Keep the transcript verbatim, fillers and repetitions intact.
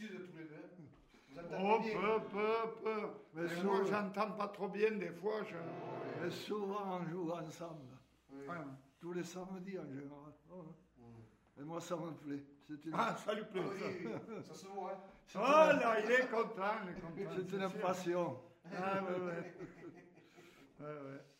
d'habitude tous les deux. Vous Oh, entendez bien. peu, peu, peu. Mais Et souvent- moi, j'entends pas trop bien des fois. Je... Mais souvent, on joue ensemble. Oui. Ouais. Tous les samedis, en général. Oh. Mm. Et moi, ça me plaît. C'est une, Ah, ça lui plaît, Ah ça. oui, oui, ça se voit. Hein. c'est Oh une- là, il est content, il est content. c'est une sûr. passion. Ah, ouais, ouais. Ouais, ouais.